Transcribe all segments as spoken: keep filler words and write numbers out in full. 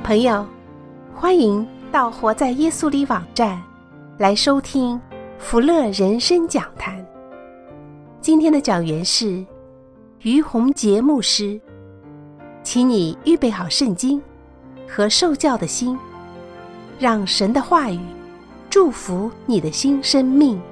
朋友，欢迎到活在耶稣里网站来收听福乐人生讲坛。今天的讲员是于洪杰牧师，请你预备好圣经和受教的心，让神的话语祝福你的新生命。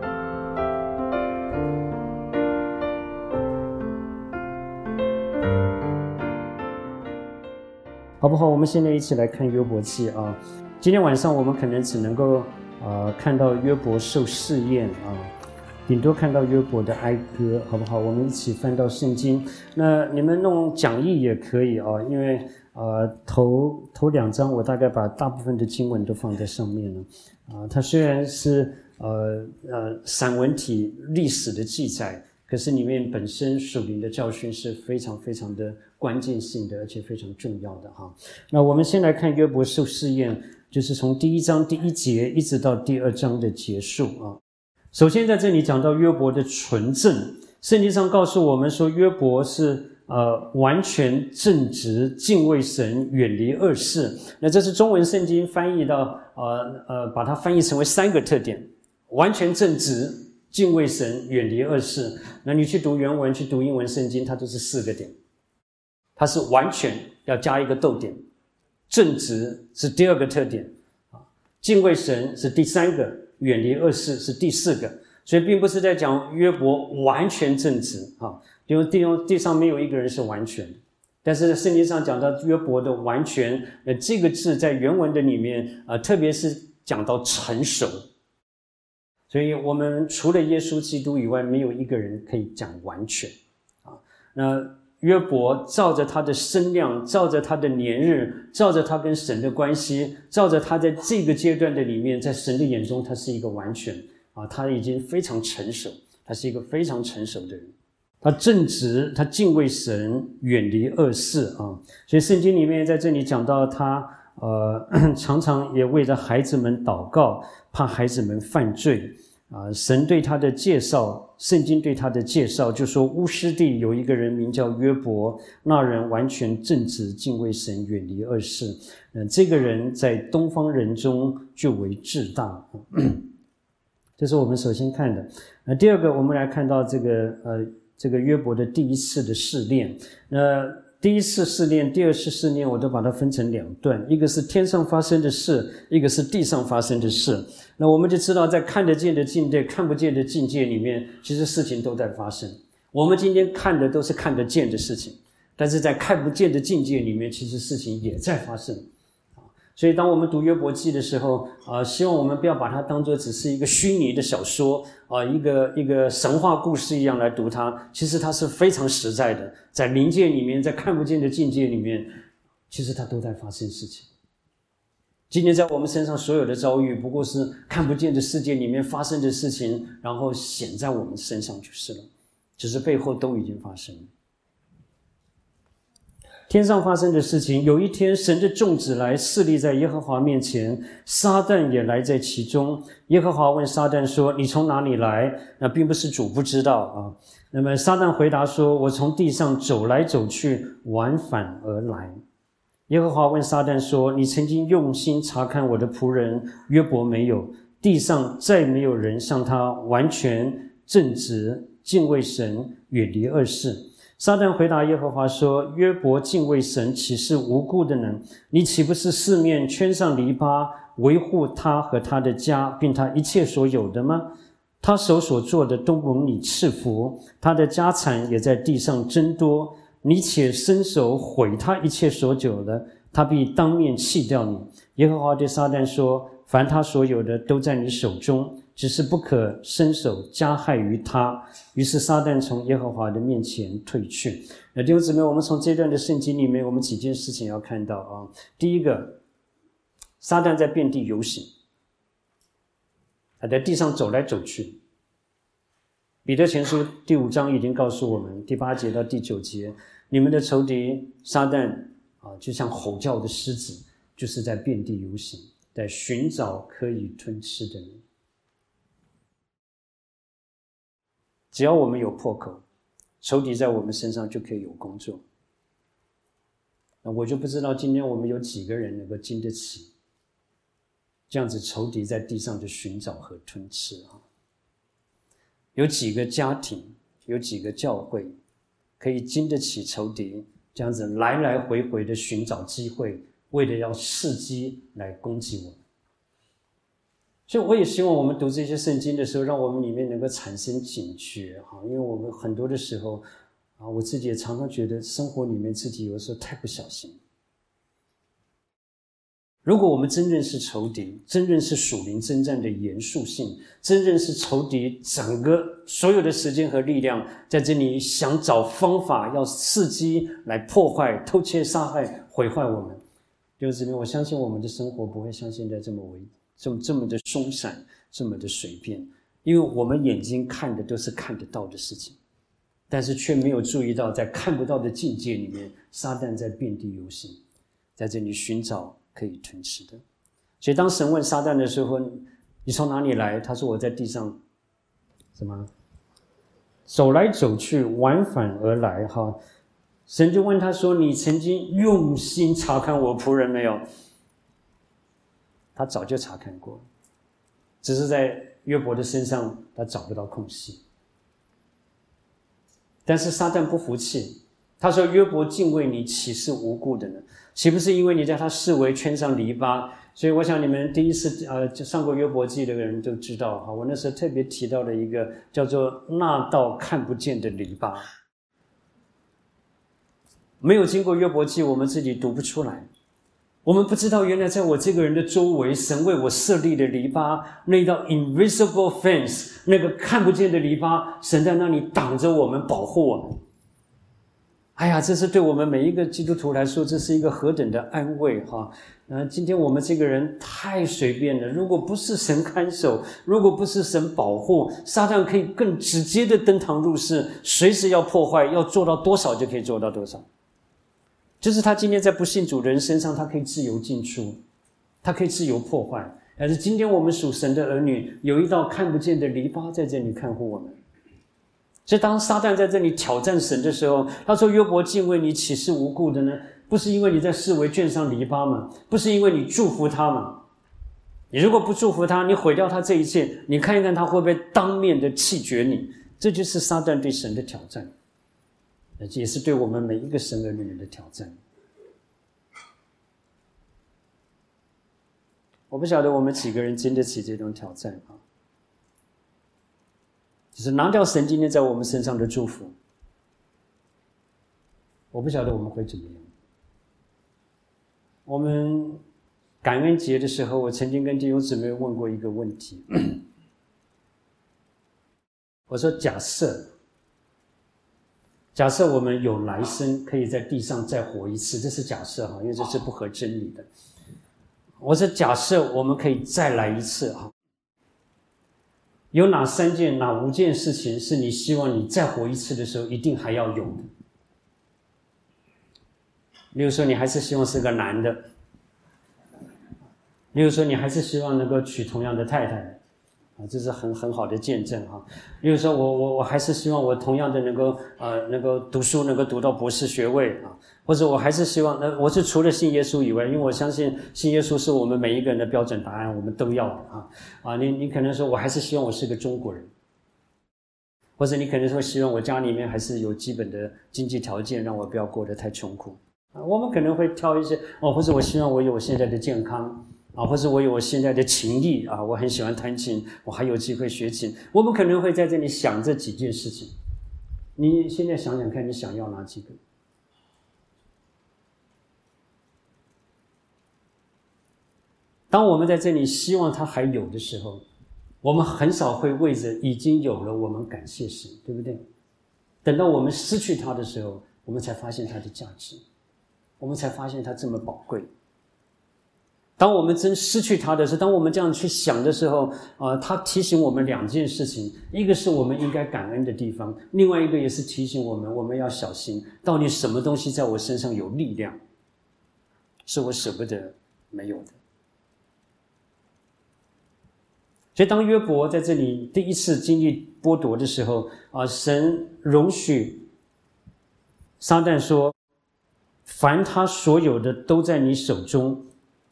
好不好？我们现在一起来看约伯记啊。今天晚上我们可能只能够呃看到约伯受试验啊，顶多看到约伯的哀歌，好不好？我们一起翻到圣经。那你们弄讲义也可以啊，因为呃头头两章我大概把大部分的经文都放在上面了啊。它虽然是呃呃散文体历史的记载，可是里面本身属灵的教训是非常非常的关键性的，而且非常重要的哈。那我们先来看约伯受试验，就是从第一章第一节一直到第二章的结束啊。首先在这里讲到约伯的纯正，圣经上告诉我们说约伯是呃完全正直，敬畏神，远离恶事。那这是中文圣经翻译到呃呃把它翻译成为三个特点：完全正直，敬畏神，远离恶事。那你去读原文，去读英文圣经，它都是四个点。它是完全要加一个逗点，正直是第二个特点，敬畏神是第三个，远离恶事是第四个。所以并不是在讲约伯完全正直啊，因为地地上没有一个人是完全的。但是圣经上讲到约伯的完全，呃，这个字在原文的里面，呃，特别是讲到成熟。所以我们除了耶稣基督以外，没有一个人可以讲完全啊。那约伯照着他的身量，照着他的年日，照着他跟神的关系，照着他在这个阶段的里面，在神的眼中他是一个完全啊，他已经非常成熟，他是一个非常成熟的人。他正直，他敬畏神，远离恶事啊。所以圣经里面在这里讲到他呃常常也为着孩子们祷告，怕孩子们犯罪啊。神对他的介绍，圣经对他的介绍就说乌斯地有一个人名叫约伯，那人完全正直，敬畏神，远离恶事。嗯，这个人在东方人中就为至大。这是我们首先看的。那第二个，我们来看到这个呃这个约伯的第一次的试炼。那第一次试炼，第二次试炼，我都把它分成两段，一个是天上发生的事，一个是地上发生的事。那我们就知道，在看得见的境界、看不见的境界里面，其实事情都在发生。我们今天看的都是看得见的事情，但是在看不见的境界里面，其实事情也在发生。所以当我们读约伯记的时候啊，希望我们不要把它当作只是一个虚拟的小说啊，一个一个神话故事一样来读它。其实它是非常实在的，在灵界里面，在看不见的境界里面，其实它都在发生事情。今天在我们身上所有的遭遇，不过是看不见的世界里面发生的事情，然后显在我们身上就是了，只是背后都已经发生了。天上发生的事情，有一天神的众子来侍立在耶和华面前，撒旦也来在其中。耶和华问撒旦说：你从哪里来？那并不是主不知道啊。那么撒旦回答说：我从地上走来走去，往返而来。耶和华问撒旦说：你曾经用心查看我的仆人约伯没有？地上再没有人像他完全正直，敬畏神，远离恶事。撒旦回答耶和华说：约伯敬畏神，岂是无故的呢？你岂不是四面圈上篱笆，维护他和他的家，并他一切所有的吗？他手所做的都蒙你赐福，他的家产也在地上增多。你且伸手毁他一切所有的，他必当面弃掉你。耶和华对撒旦说：凡他所有的都在你手中，只是不可伸手加害于他。于是撒旦从耶和华的面前退去。那弟兄姊妹，我们从这段的圣经里面，我们几件事情要看到啊。第一个，撒旦在遍地游行，他在地上走来走去。彼得前书第五章已经告诉我们，第八节到第九节，你们的仇敌撒旦啊，就像吼叫的狮子，就是在遍地游行，在寻找可以吞吃的人。只要我们有破口，仇敌在我们身上就可以有工作。 那我就不知道今天我们有几个人能够经得起这样子仇敌在地上的寻找和吞吃啊？有几个家庭，有几个教会可以经得起仇敌这样子来来回回的寻找机会，为了要伺机来攻击我们？所以我也希望我们读这些圣经的时候，让我们里面能够产生警觉哈，因为我们很多的时候啊，我自己也常常觉得生活里面自己有的时候太不小心。如果我们真认识仇敌，真认识属灵征战的严肃性，真认识仇敌整个所有的时间和力量在这里想找方法要伺机来破坏、偷窃、杀害、毁坏我们，弟兄姊妹，我相信我们的生活不会像现在这么危这么这么的松散，这么的随便，因为我们眼睛看的都是看得到的事情，但是却没有注意到在看不到的境界里面，撒旦在遍地游行，在这里寻找可以吞吃的。所以当神问撒旦的时候，你从哪里来？他说我在地上什么走来走去，往返而来哈。神就问他说，你曾经用心查看我仆人没有？他早就查看过，只是在约伯的身上他找不到空隙。但是撒旦不服气，他说约伯敬畏你岂是无故的呢？岂不是因为你在他四围圈上篱笆？所以我想你们第一次呃上过约伯记的人都知道哈，我那时候特别提到了一个叫做那道看不见的篱笆。没有经过约伯记，我们自己读不出来。我们不知道原来在我这个人的周围，神为我设立的篱笆，那道 invisible fence， 那个看不见的篱笆，神在那里挡着我们，保护我们。哎呀，这是对我们每一个基督徒来说，这是一个何等的安慰哈！呃，今天我们这个人太随便了，如果不是神看守，如果不是神保护，撒旦可以更直接的登堂入室，随时要破坏，要做到多少就可以做到多少。就是他今天在不信主的人身上，他可以自由进出，他可以自由破坏。但是今天我们属神的儿女，有一道看不见的篱笆在这里看护我们。所以当撒旦在这里挑战神的时候，他说约伯敬畏你岂是无故的呢？不是因为你在四围圈上篱笆吗？不是因为你祝福他吗？你如果不祝福他，你毁掉他这一切，你看一看他会不会当面的弃绝你？这就是撒旦对神的挑战，也是对我们每一个神儿女的挑战。我不晓得我们几个人经得起这种挑战啊！就是拿掉神今天在我们身上的祝福，我不晓得我们会怎么样。我们感恩节的时候，我曾经跟弟兄姊妹问过一个问题，我说假设假设我们有来生可以在地上再活一次，这是假设哈，因为这是不合真理的。我说假设我们可以再来一次哈，有哪三件哪五件事情是你希望你再活一次的时候一定还要有的？例如说你还是希望是个男的，例如说你还是希望能够娶同样的太太，啊，这是很很好的见证哈。例如说我我我还是希望我同样的能够呃能够读书，能够读到博士学位啊，或者我还是希望呃我是除了信耶稣以外，因为我相信信耶稣是我们每一个人的标准答案，我们都要的啊啊你你可能说我还是希望我是个中国人，或者你可能说希望我家里面还是有基本的经济条件，让我不要过得太穷苦啊。我们可能会挑一些哦，或者我希望我有我现在的健康。啊，或者我有我现在的情艺啊，我很喜欢弹琴，我还有机会学琴。我们可能会在这里想这几件事情。你现在想想看，你想要哪几个？当我们在这里希望它还有的时候，我们很少会为着已经有了我们感谢神，对不对？等到我们失去它的时候，我们才发现它的价值，我们才发现它这么宝贵。当我们真失去它的时候，当我们这样去想的时候，呃，它提醒我们两件事情，一个是我们应该感恩的地方，另外一个也是提醒我们，我们要小心，到底什么东西在我身上有力量，是我舍不得没有的。所以当约伯在这里第一次经历剥夺的时候，啊、呃，神容许撒旦说， 凡他所有的都在你手中。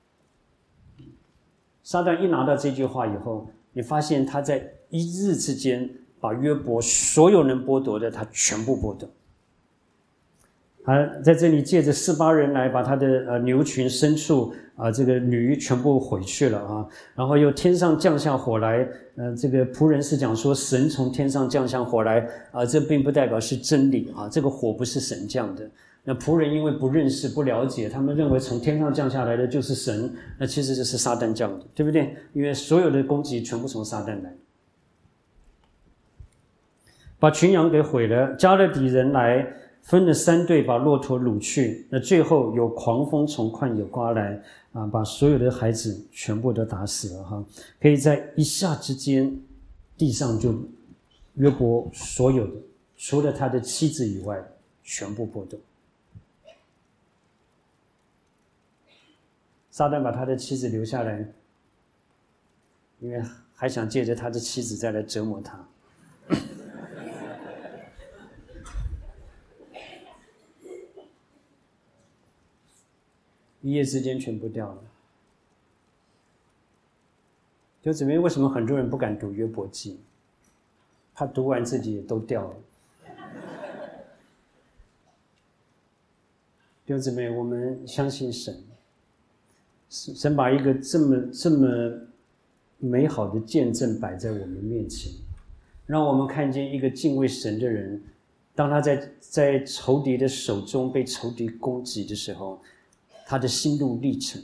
撒旦一拿到这句话以后，你发现他在一日之间把约伯所有能剥夺的他全部剥夺。他在这里借着示巴人来把他的呃牛群牲畜啊这个驴全部毁去了啊，然后又天上降下火来，呃这个仆人是讲说神从天上降下火来啊，这并不代表是真理啊，这个火不是神降的。那仆人因为不认识不了解，他们认为从天上降下来的就是神，那其实就是撒旦降的，对不对？因为所有的攻击全部从撒旦来。把群羊给毁了，加勒底人来分了三队，把骆驼掳去。那最后有狂风从旷野刮来啊，把所有的孩子全部都打死了哈。可以在一下之间，地上就约伯所有的，除了他的妻子以外，全部剥夺。撒旦把他的妻子留下来，因为还想借着他的妻子再来折磨他。一夜之间全部掉了。就姊妹，为什么很多人不敢读约伯记？怕读完自己也都掉了。弟兄姊妹，我们相信神，神把一个这么这么美好的见证摆在我们面前，让我们看见一个敬畏神的人，当他在在仇敌的手中被仇敌攻击的时候，他的心路历程，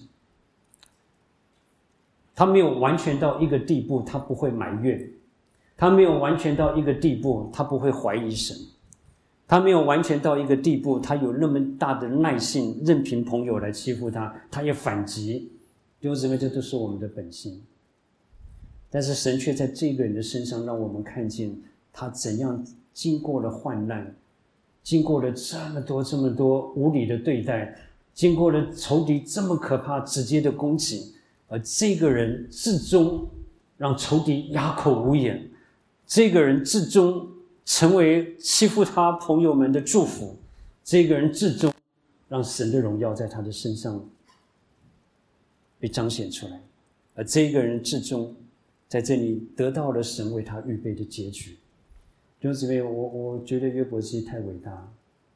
他没有完全到一个地步，他不会埋怨；他没有完全到一个地步，他不会怀疑神；他没有完全到一个地步，他有那么大的耐性，任凭朋友来欺负他，他也反击。弟兄姊妹，这都是我们的本性。但是神却在这个人的身上，让我们看见他怎样经过了患难，经过了这么多这么多无理的对待，经过了仇敌这么可怕直接的攻击，而这个人至终让仇敌哑口无言，这个人至终成为欺负他朋友们的祝福，这个人至终让神的荣耀在他的身上被彰显出来，而这个人至终在这里得到了神为他预备的结局。弟兄姊妹，我我觉得约伯记太伟大，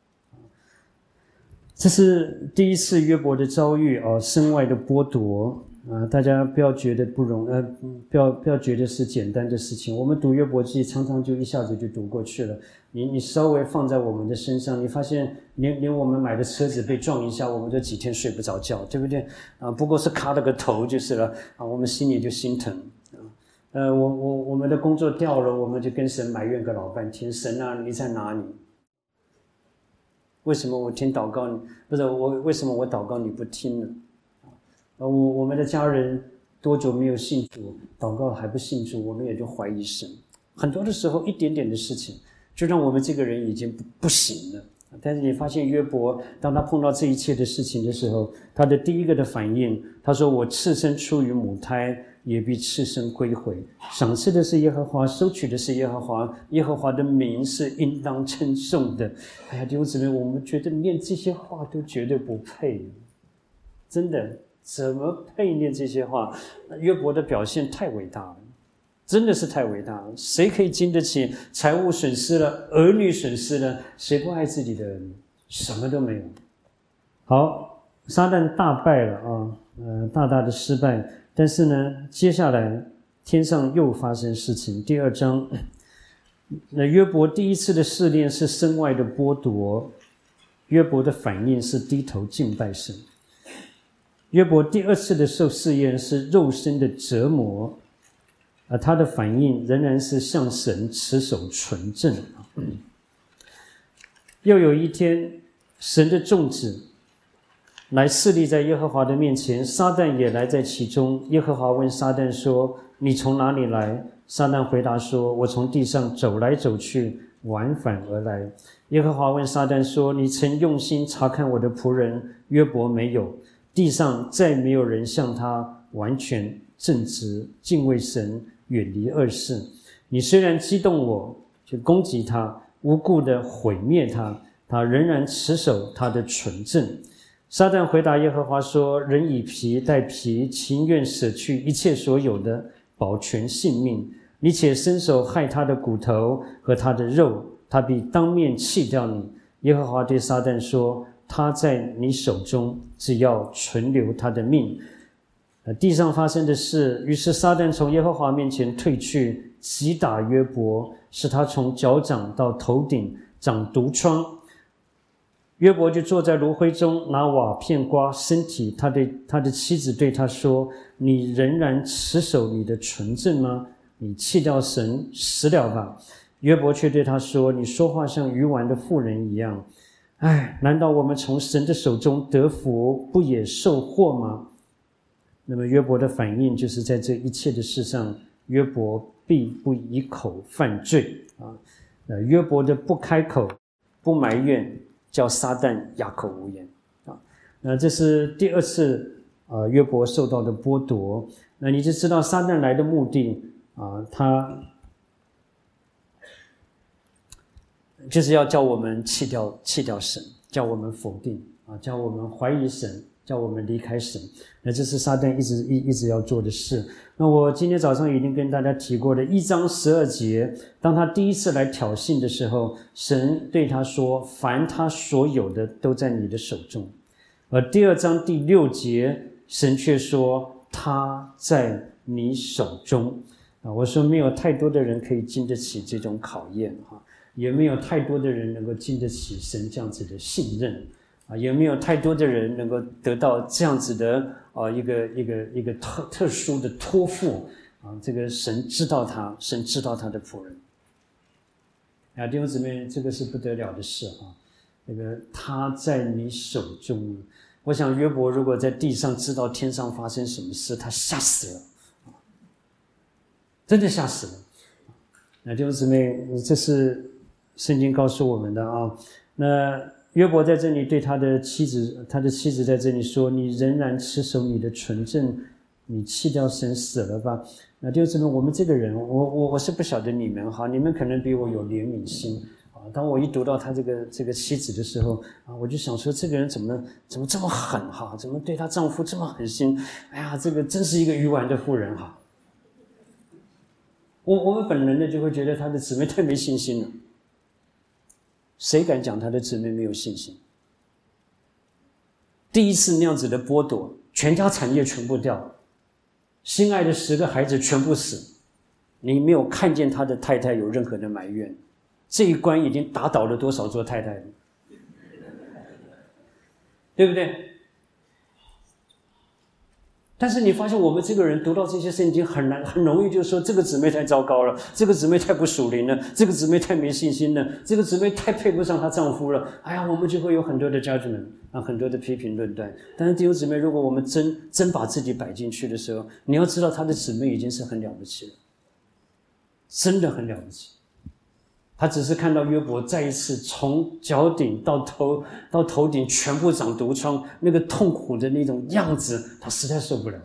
这是第一次约伯的遭遇啊，身外的剥夺啊，大家不要觉得不容呃，不要不要觉得是简单的事情。我们读约伯记常常就一下子就读过去了，你你稍微放在我们的身上，你发现连连我们买的车子被撞一下，我们都几天睡不着觉，对不对啊？不过是卡了个头就是了啊，我们心里就心疼啊。呃，我我我们的工作掉了，我们就跟神埋怨个老半天，神啊，你在哪里？为什么我听祷告你不是我？为什么我祷告你不听呢？我我们的家人多久没有信主，祷告还不信主，我们也就怀疑神。很多的时候，一点点的事情，就让我们这个人已经不不行了。但是你发现约伯，当他碰到这一切的事情的时候，他的第一个的反应，他说：“我赤身出于母胎，也必赤身归回。赏赐的是耶和华，收取的是耶和华，耶和华的名是应当称颂的。”哎呀，弟兄姊妹，我们觉得念这些话都绝对不配，真的，怎么配念这些话？约伯的表现太伟大了，真的是太伟大了。谁可以经得起财务损失了，儿女损失了？谁不爱自己的儿女？什么都没有。好，撒旦大败了啊，呃，大大的失败。但是呢，接下来天上又发生事情。第二章，那约伯第一次的试炼是身外的剥夺，约伯的反应是低头敬拜神。约伯第二次的受试验是肉身的折磨，而他的反应仍然是向神持守纯正。又有一天，神的众子来侍立在耶和华的面前，撒旦也来在其中。耶和华问撒旦说：“你从哪里来？”撒旦回答说：“我从地上走来走去，往返而来。”耶和华问撒旦说：“你曾用心查看我的仆人约伯没有？地上再没有人像他完全正直，敬畏神，远离恶事。你虽然激动我，就攻击他，无故的毁灭他， 他仍然持守他的纯正。撒旦回答耶和华说：人以皮代皮，情愿舍去一切所有的，保全性命。你且伸手害他的骨头和他的肉，他必当面弃掉你。耶和华对撒旦说：他在你手中，只要存留他的命。地上发生的事，于是撒旦从耶和华面前退去，击打约伯，使他从脚掌到头顶长毒疮。约伯就坐在炉灰中，拿瓦片刮身体。他对他的妻子对他说：你仍然持守你的纯正吗？你弃掉神，死了吧。约伯却对他说：你说话像愚顽的妇人一样。唉，难道我们从神的手中得福，不也受祸吗？那么约伯的反应就是在这一切的事上，约伯必不以口犯罪啊。呃，约伯的不开口、不埋怨，叫撒旦哑口无言啊。那这是第二次啊，约伯受到的剥夺。那你就知道撒旦来的目的啊，他就是要叫我们弃掉弃掉神，叫我们否定啊，叫我们怀疑神，叫我们离开神。那这是撒旦一直一一直要做的事。那我今天早上已经跟大家提过的一章十二节，当他第一次来挑衅的时候，神对他说：凡他所有的都在你的手中。而第二章第六节，神却说：他在你手中。啊，我说没有太多的人可以经得起这种考验哈，也没有太多的人能够经得起神这样子的信任。啊，也没有太多的人能够得到这样子的啊一个一个一个特特殊的托付啊，这个神知道他，神知道他的仆人。啊，弟兄姊妹，这个是不得了的事啊！那个他在你手中，我想约伯如果在地上知道天上发生什么事，他吓死了，真的吓死了。那弟兄姊妹，这是圣经告诉我们的啊。那约伯在这里对他的妻子，他的妻子在这里说：你仍然持守你的纯正，你弃掉神死了吧。那弟兄姊妹，我们这个人，我我我是不晓得你们哈，你们可能比我有怜悯心啊。当我一读到他这个这个妻子的时候啊，我就想说，这个人怎么怎么这么狠哈？怎么对她丈夫这么狠心？哎呀，这个真是一个愚顽的妇人哈。我我们本能的就会觉得他的姊妹太没信心了。谁敢讲他的姊妹没有信心？第一次那样子的剥夺，全家产业全部掉，心爱的十个孩子全部死，你没有看见他的太太有任何的埋怨，这一关已经打倒了多少做太太了，对不对？但是你发现我们这个人读到这些圣经很难，很容易就说这个姊妹太糟糕了，这个姊妹太不属灵了，这个姊妹太没信心了，这个姊妹太配不上她丈夫了。哎呀，我们就会有很多的 judgment 啊，很多的批评论断。但是弟兄姊妹，如果我们真真把自己摆进去的时候，你要知道她的姊妹已经是很了不起了，真的很了不起。他只是看到约伯再一次从脚顶到头到头顶全部长毒疮，那个痛苦的那种样子，他实在受不了。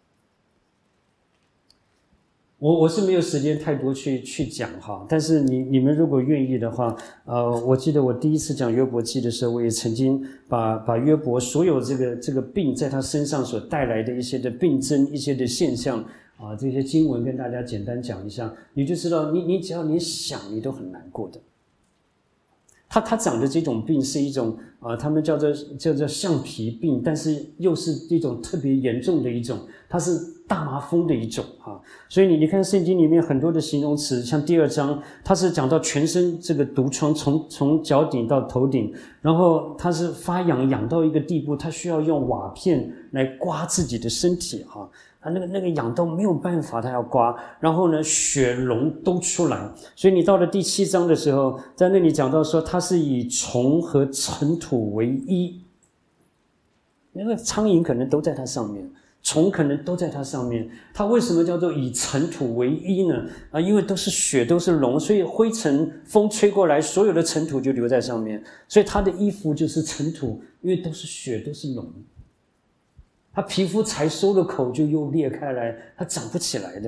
我我是没有时间太多去去讲哈，但是你你们如果愿意的话，呃，我记得我第一次讲约伯记的时候，我也曾经把把约伯所有这个这个病在他身上所带来的一些的病症、一些的现象。啊，这些经文跟大家简单讲一下，你就知道你你只要你想，你都很难过的。他他长的这种病是一种啊，他们叫做叫做橡皮病，但是又是一种特别严重的一种，它是大麻风的一种啊。所以你你看圣经里面很多的形容词，像第二章，它是讲到全身这个毒疮从从脚顶到头顶，然后它是发痒痒到一个地步，它需要用瓦片来刮自己的身体哈。他那个那个痒到没有办法，他要刮，然后呢，血脓都出来。所以你到了第七章的时候，在那里讲到说，他是以虫和尘土为衣，那个苍蝇可能都在它上面，虫可能都在它上面。他为什么叫做以尘土为衣呢？啊，因为都是血，都是脓，所以灰尘风吹过来，所有的尘土就留在上面，所以他的衣服就是尘土，因为都是血，都是脓。他皮肤才收了口就又裂开来，他长不起来的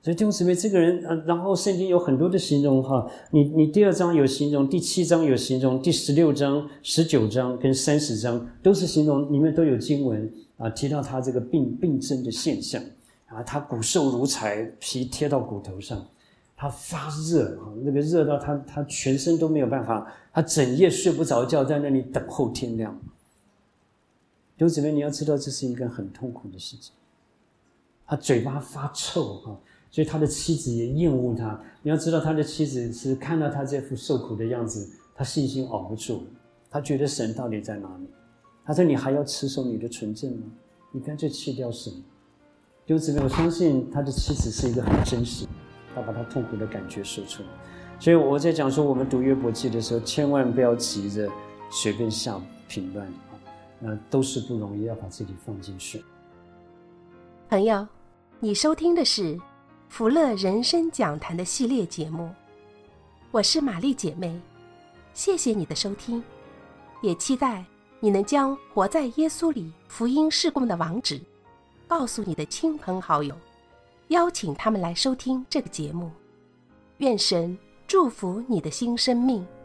所以弟兄姊妹，这个人，呃，然后圣经有很多的形容哈，你你第二章有形容，第七章有形容，第十六章、十九章跟三十章都是形容，里面都有经文啊，提到他这个病病症的现象啊，他骨瘦如柴，皮贴到骨头上，他发热啊，那个热到他他全身都没有办法，他整夜睡不着觉，在那里等候天亮。弟兄姊妹，你要知道这是一个很痛苦的事情。他嘴巴发臭啊，所以他的妻子也厌恶他。你要知道，他的妻子是看到他这副受苦的样子，他信心熬不住了。他觉得神到底在哪里？他说：“你还要持守你的纯正吗？你干脆弃掉神。”弟兄姊妹，我相信他的妻子是一个很真实，他把他痛苦的感觉说出来。所以我在讲说，我们读约伯记的时候，千万不要急着随便下评论啊，那都是不容易，要把自己放进去。 朋友，你收听的是福乐人生讲坛的系列节目，我是玛丽姐妹，谢谢你的收听，也期待你能将活在耶稣里福音事工的网址告诉你的亲朋好友，邀请他们来收听这个节目。愿神祝福你的新生命。